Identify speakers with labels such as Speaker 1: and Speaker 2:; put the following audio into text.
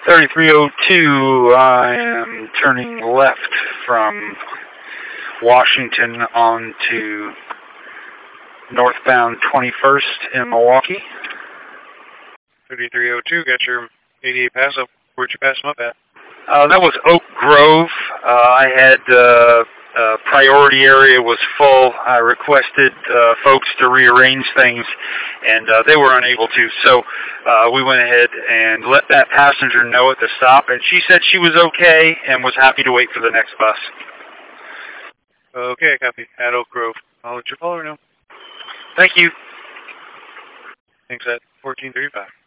Speaker 1: 3302, I am turning left from Washington on to northbound 21st in Milwaukee.
Speaker 2: 3302, got your 88 pass up. Where'd you pass them up at?
Speaker 1: That was Oak Grove. I had priority area was full. I requested folks to rearrange things, and they were unable to. So we went ahead and let that passenger know at the stop, and she said she was okay and was happy to wait for the next bus.
Speaker 2: Okay, copy. At Oak Grove. I'll let your caller know.
Speaker 1: Thank you.
Speaker 2: Thanks, at 1435.